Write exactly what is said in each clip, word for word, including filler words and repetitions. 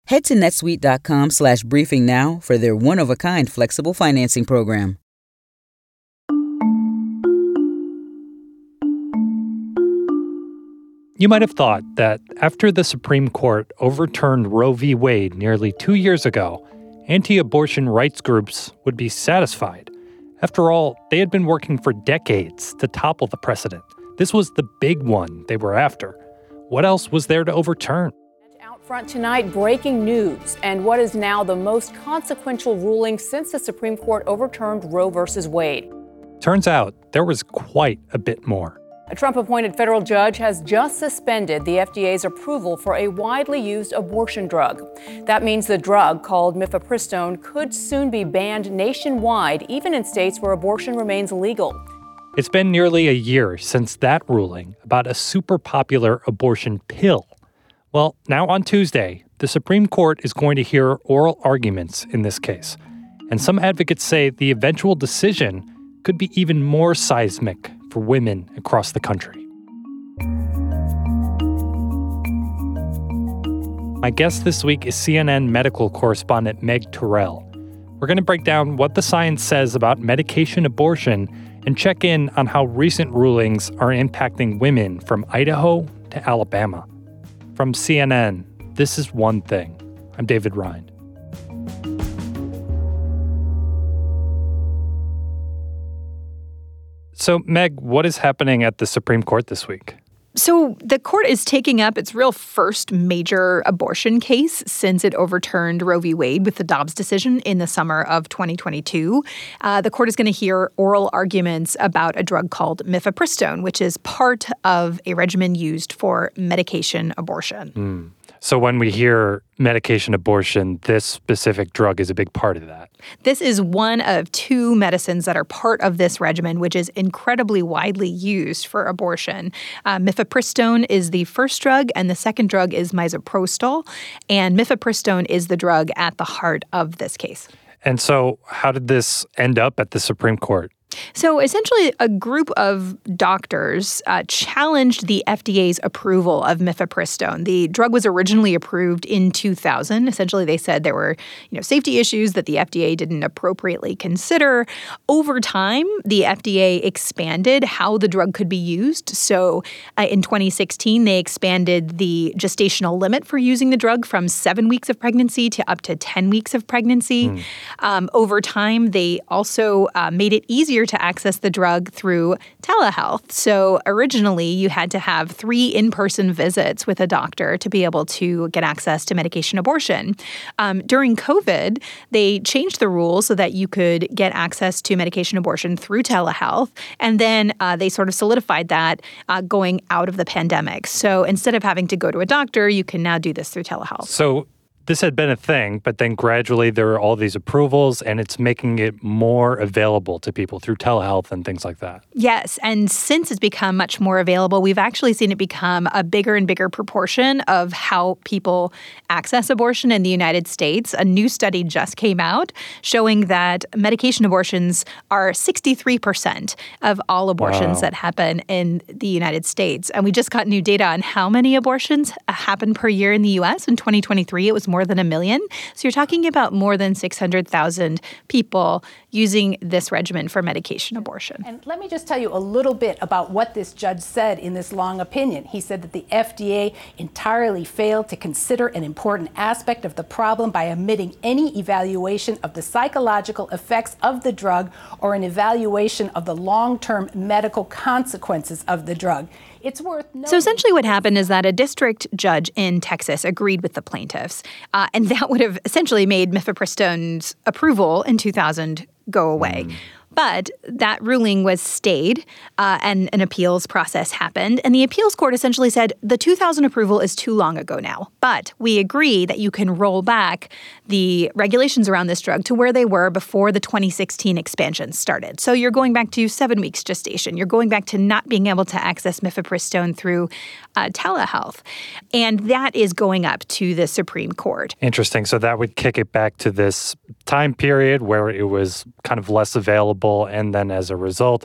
Head to netsuite.com slash briefing now for their one-of-a-kind flexible financing program. You might have thought that after the Supreme Court overturned Roe v. Wade nearly two years ago, anti-abortion rights groups would be satisfied. After all, they had been working for decades to topple the precedent. This was the big one they were after. What else was there to overturn? Out front tonight, breaking news and what is now the most consequential ruling since the Supreme Court overturned Roe versus Wade. Turns out there was quite a bit more. A Trump-appointed federal judge has just suspended the F D A's approval for a widely used abortion drug. That means the drug, called mifepristone, could soon be banned nationwide, even in states where abortion remains legal. It's been nearly a year since that ruling about a super popular abortion pill. Well, now on Tuesday, the Supreme Court is going to hear oral arguments in this case. And some advocates say the eventual decision could be even more seismic for women across the country. My guest this week is C N N medical correspondent Meg Terrell. We're going to break down what the science says about medication abortion and check in on how recent rulings are impacting women from Idaho to Alabama. From C N N, this is One Thing. I'm David Rind. So, Meg, what is happening at the Supreme Court this week? So the court is taking up its real first major abortion case since it overturned Roe v. Wade with the Dobbs decision in the summer of twenty twenty-two. Uh, the court is going to hear oral arguments about a drug called mifepristone, which is part of a regimen used for medication abortion. Mm. So when we hear medication abortion, this specific drug is a big part of that. This is one of two medicines that are part of this regimen, which is incredibly widely used for abortion. Uh, mifepristone is the first drug, and the second drug is misoprostol. And mifepristone is the drug at the heart of this case. And so how did this end up at the Supreme Court? So essentially, a group of doctors uh, challenged the F D A's approval of mifepristone. The drug was originally approved in two thousand. Essentially, they said there were, you know, safety issues that the F D A didn't appropriately consider. Over time, the F D A expanded how the drug could be used. So uh, in twenty sixteen, they expanded the gestational limit for using the drug from seven weeks of pregnancy to up to ten weeks of pregnancy. Mm. Um, over time, they also uh, made it easier to access the drug through telehealth. So originally, you had to have three in-person visits with a doctor to be able to get access to medication abortion. Um, during COVID, they changed the rules so that you could get access to medication abortion through telehealth. And then uh, they sort of solidified that uh, going out of the pandemic. So instead of having to go to a doctor, you can now do this through telehealth. So this had been a thing, but then gradually there are all these approvals, and it's making it more available to people through telehealth and things like that. Yes, and since it's become much more available, we've actually seen it become a bigger and bigger proportion of how people access abortion in the United States. A new study just came out showing that medication abortions are sixty-three percent of all abortions wow. that happen in the United States. And we just got new data on how many abortions happen per year in the U S. In twenty twenty-three, it was more than a million. So you're talking about more than six hundred thousand people using this regimen for medication abortion. And let me just tell you a little bit about what this judge said in this long opinion. He said that the F D A entirely failed to consider an important aspect of the problem by omitting any evaluation of the psychological effects of the drug or an evaluation of the long-term medical consequences of the drug. It's worth noting. So essentially what happened is that a district judge in Texas agreed with the plaintiffs, uh, and that would have essentially made mifepristone's approval in two thousand go away. Mm. But that ruling was stayed, uh, and an appeals process happened. And the appeals court essentially said the two thousand approval is too long ago now. But we agree that you can roll back the regulations around this drug to where they were before the twenty sixteen expansion started. So you're going back to seven weeks gestation. You're going back to not being able to access mifepristone through uh, telehealth. And that is going up to the Supreme Court. Interesting. So that would kick it back to this time period where it was kind of less available. And then as a result,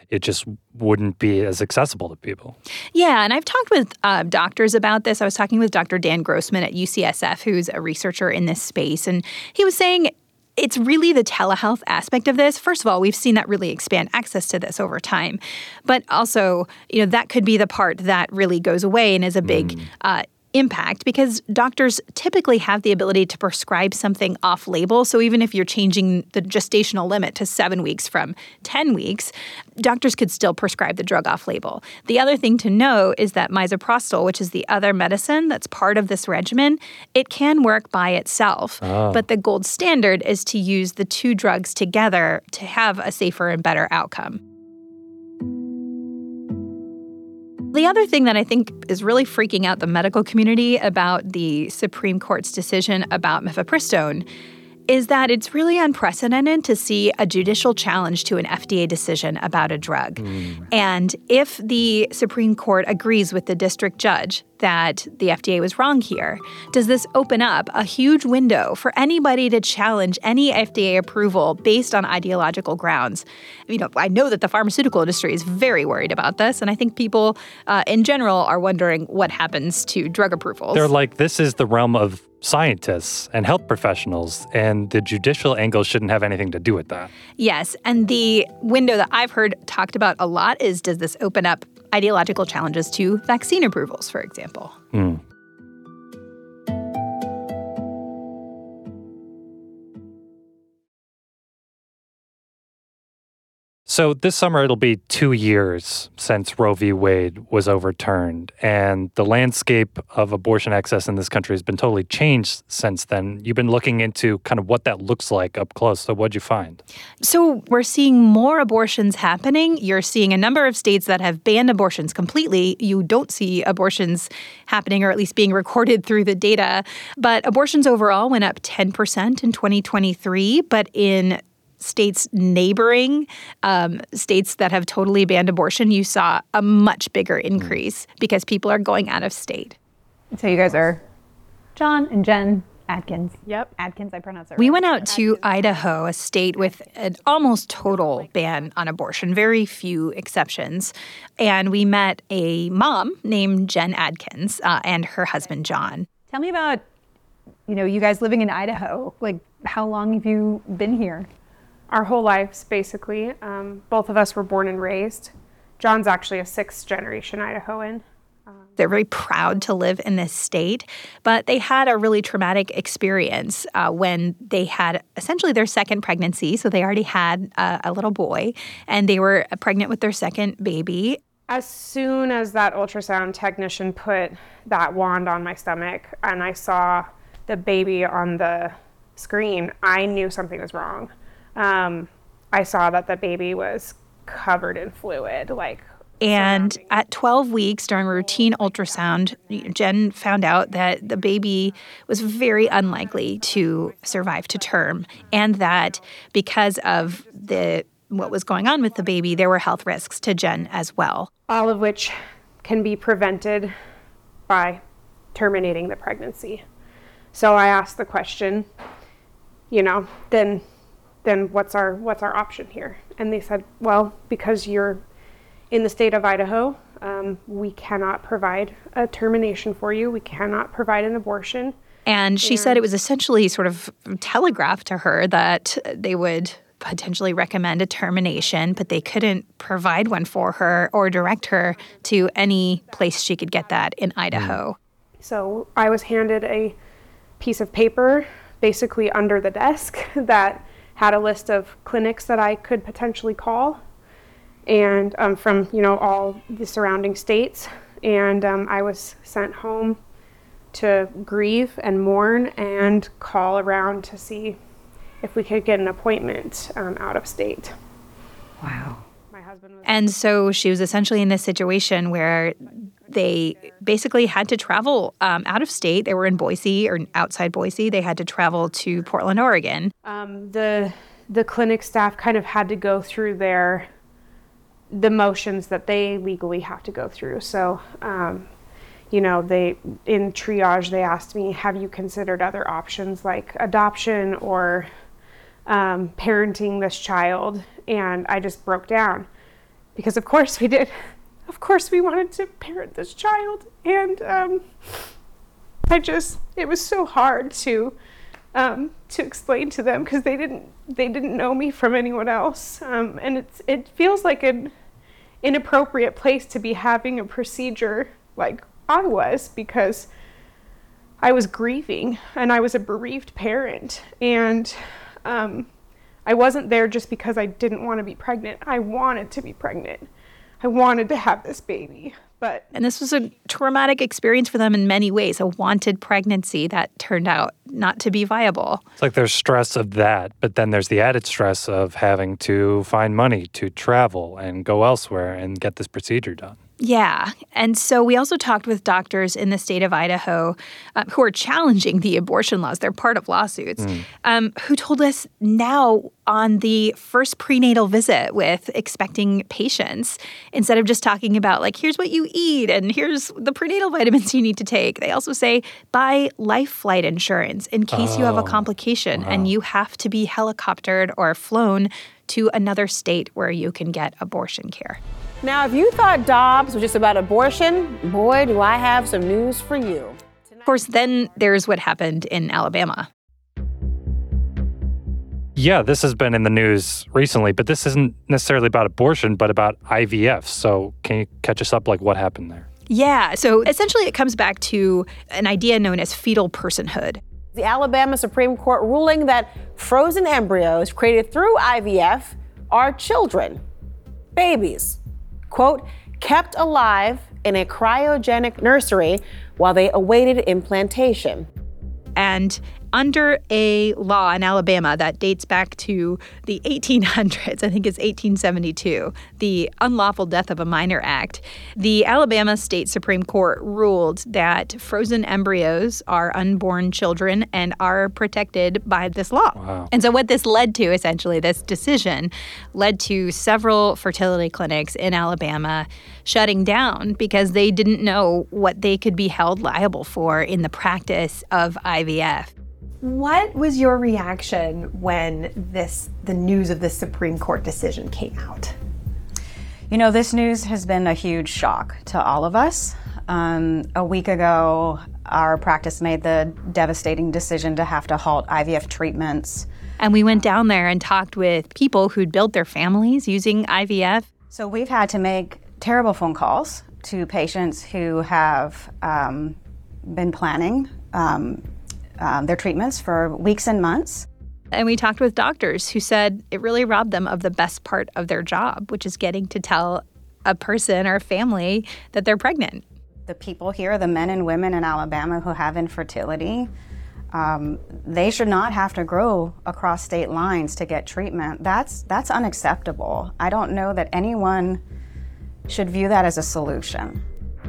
it just wouldn't be as accessible to people. Yeah, and I've talked with uh, doctors about this. I was talking with Doctor Dan Grossman at U C S F, who's a researcher in this space, and he was saying it's really the telehealth aspect of this. First of all, we've seen that really expand access to this over time. But also, you know, that could be the part that really goes away and is a big mm. uh, impact, because doctors typically have the ability to prescribe something off-label. So even if you're changing the gestational limit to seven weeks from ten weeks, doctors could still prescribe the drug off-label. The other thing to know is that misoprostol, which is the other medicine that's part of this regimen, it can work by itself. Oh. But the gold standard is to use the two drugs together to have a safer and better outcome. The other thing that I think is really freaking out the medical community about the Supreme Court's decision about mifepristone is that it's really unprecedented to see a judicial challenge to an F D A decision about a drug. Mm. And if the Supreme Court agrees with the district judge that the F D A was wrong here, does this open up a huge window for anybody to challenge any F D A approval based on ideological grounds? You know, I know that the pharmaceutical industry is very worried about this, and I think people uh, in general are wondering what happens to drug approvals. They're like, this is the realm of scientists and health professionals, and the judicial angle shouldn't have anything to do with that. Yes, and the window that I've heard talked about a lot is, does this open up ideological challenges to vaccine approvals, for example? Hmm. So this summer, it'll be two years since Roe v. Wade was overturned, and the landscape of abortion access in this country has been totally changed since then. You've been looking into kind of what that looks like up close. So what'd you find? So we're seeing more abortions happening. You're seeing a number of states that have banned abortions completely. You don't see abortions happening, or at least being recorded through the data. But abortions overall went up ten percent in twenty twenty-three, but in states neighboring, um, states that have totally banned abortion, you saw a much bigger increase because people are going out of state. So you guys are John and Jen Adkins. Yep. Adkins, I pronounce it right. We went out to Idaho, a state with an almost total ban on abortion, very few exceptions. And we met a mom named Jen Adkins uh, and her husband, John. Tell me about, you know, you guys living in Idaho. Like, how long have you been here? Our whole lives, basically. Um, both of us were born and raised. John's actually a sixth generation Idahoan. Um, They're very proud to live in this state, but they had a really traumatic experience uh, when they had essentially their second pregnancy. So they already had uh, a little boy, and they were pregnant with their second baby. As soon as that ultrasound technician put that wand on my stomach and I saw the baby on the screen, I knew something was wrong. Um, I saw that the baby was covered in fluid, like. And at twelve weeks during a routine ultrasound, Jen found out that the baby was very unlikely to survive to term, and that because of the what was going on with the baby, there were health risks to Jen as well. All of which can be prevented by terminating the pregnancy. So I asked the question, you know, then then what's our what's our option here? And they said, well, because you're in the state of Idaho, um, we cannot provide a termination for you. We cannot provide an abortion. And she and said it was essentially sort of telegraphed to her that they would potentially recommend a termination, but they couldn't provide one for her or direct her to any place she could get that in Idaho. So I was handed a piece of paper basically under the desk that had a list of clinics that I could potentially call, and um, from, you know, all the surrounding states. And um, I was sent home to grieve and mourn and call around to see if we could get an appointment um, out of state. Wow. My husband was. And so she was essentially in this situation where they basically had to travel um, out of state. They were in Boise or outside Boise. They had to travel to Portland, Oregon. Um, the the clinic staff kind of had to go through their the motions that they legally have to go through. So, um, you know, they in triage they asked me, "Have you considered other options like adoption or um, parenting this child?" And I just broke down. because of course we did. Of course we wanted to parent this child. And um, I just, it was so hard to um, to explain to them because they didn't they didn't know me from anyone else. Um, and it's it feels like an inappropriate place to be having a procedure like I was, because I was grieving and I was a bereaved parent, and um, I wasn't there just because I didn't want to be pregnant. I wanted to be pregnant. I wanted to have this baby. But and this was a traumatic experience for them in many ways, a wanted pregnancy that turned out not to be viable. It's like there's stress of that, but then there's the added stress of having to find money to travel and go elsewhere and get this procedure done. Yeah. And so we also talked with doctors in the state of Idaho uh, who are challenging the abortion laws. They're part of lawsuits, mm. um, who told us now on the first prenatal visit with expecting patients, instead of just talking about, like, here's what you eat and here's the prenatal vitamins you need to take, they also say, buy life flight insurance in case oh, you have a complication wow. and you have to be helicoptered or flown to another state where you can get abortion care. Now, if you thought Dobbs was just about abortion, boy, do I have some news for you. Of course, then there's what happened in Alabama. Yeah, this has been in the news recently, but this isn't necessarily about abortion, but about I V F. So can you catch us up, like what happened there? Yeah, so essentially it comes back to an idea known as fetal personhood. The Alabama Supreme Court ruling that frozen embryos created through I V F are children, babies, quote, kept alive in a cryogenic nursery while they awaited implantation. And under a law in Alabama that dates back to the eighteen hundreds, I think it's eighteen seventy-two, the Unlawful Death of a Minor Act, the Alabama State Supreme Court ruled that frozen embryos are unborn children and are protected by this law. Wow. And so what this led to, essentially, this decision led to several fertility clinics in Alabama shutting down because they didn't know what they could be held liable for in the practice of I V F. What was your reaction when this the news of this Supreme Court decision came out? You know, this news has been a huge shock to all of us. Um, a week ago, our practice made the devastating decision to have to halt I V F treatments. And we went down there and talked with people who'd built their families using I V F. So we've had to make terrible phone calls to patients who have um, been planning um, Um, their treatments for weeks and months. And we talked with doctors who said it really robbed them of the best part of their job, which is getting to tell a person or a family that they're pregnant. The people here, the men and women in Alabama who have infertility, um, they should not have to go across state lines to get treatment. That's that's unacceptable. I don't know that anyone should view that as a solution.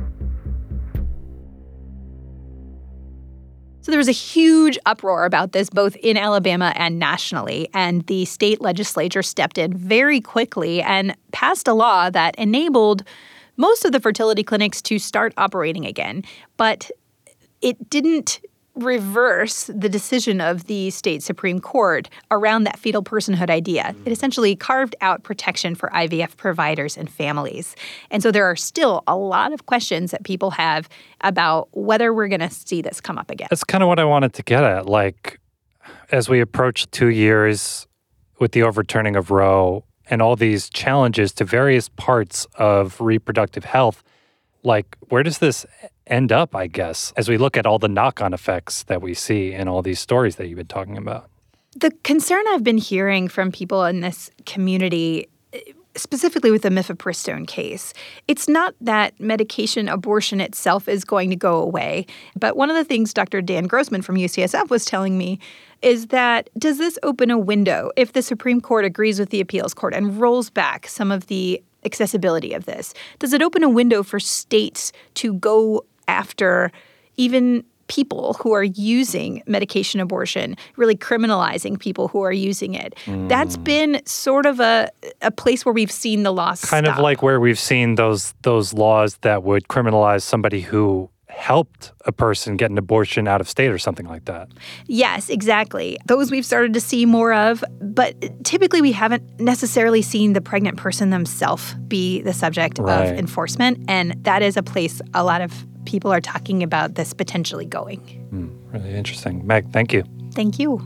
So there was a huge uproar about this, both in Alabama and nationally, and the state legislature stepped in very quickly and passed a law that enabled most of the fertility clinics to start operating again. But it didn't reverse the decision of the state Supreme Court around that fetal personhood idea. It essentially carved out protection for I V F providers and families. And so there are still a lot of questions that people have about whether we're going to see this come up again. That's kind of what I wanted to get at. Like, as we approach two years with the overturning of Roe and all these challenges to various parts of reproductive health, like, where does this end up, I guess, as we look at all the knock-on effects that we see in all these stories that you've been talking about? The concern I've been hearing from people in this community, specifically with the mifepristone case, it's not that medication abortion itself is going to go away. But one of the things Doctor Dan Grossman from U C S F was telling me is that, does this open a window if the Supreme Court agrees with the appeals court and rolls back some of the accessibility of this? Does it open a window for states to go after even people who are using medication abortion, really criminalizing people who are using it? Mm. That's been sort of a a place where we've seen the law Kind stop. of like where we've seen those those laws that would criminalize somebody who helped a person get an abortion out of state or something like that. Yes, exactly. Those we've started to see more of, but typically we haven't necessarily seen the pregnant person themselves be the subject Right. of enforcement, and that is a place a lot of people are talking about this potentially going. Mm, really interesting. Meg, thank you. Thank you.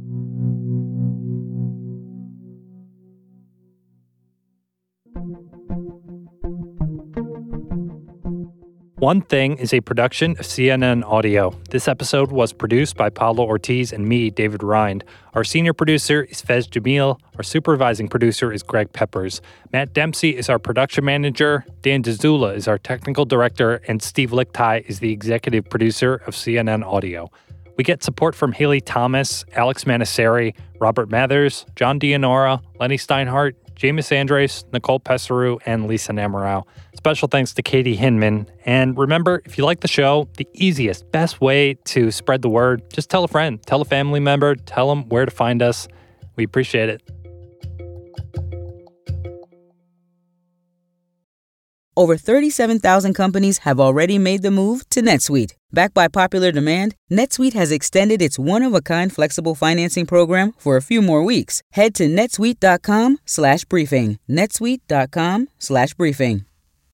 One Thing is a production of C N N Audio. This episode was produced by Pablo Ortiz and me, David Rind. Our senior producer is Fez Jamil. Our supervising producer is Greg Peppers. Matt Dempsey is our production manager. Dan Dzula is our technical director. And Steve Lichtai is the executive producer of C N N Audio. We get support from Haley Thomas, Alex Manasseri, Robert Mathers, John Dianora, Lenny Steinhardt, Jameis Andres, Nicole Pesseru, and Lisa Namorau. Special thanks to Katie Hinman. And remember, if you like the show, the easiest, best way to spread the word, just tell a friend, tell a family member, tell them where to find us. We appreciate it. Over thirty-seven thousand companies have already made the move to NetSuite. Backed by popular demand, NetSuite has extended its one-of-a-kind flexible financing program for a few more weeks. Head to netsuite.com slash briefing. netsuite.com slash briefing.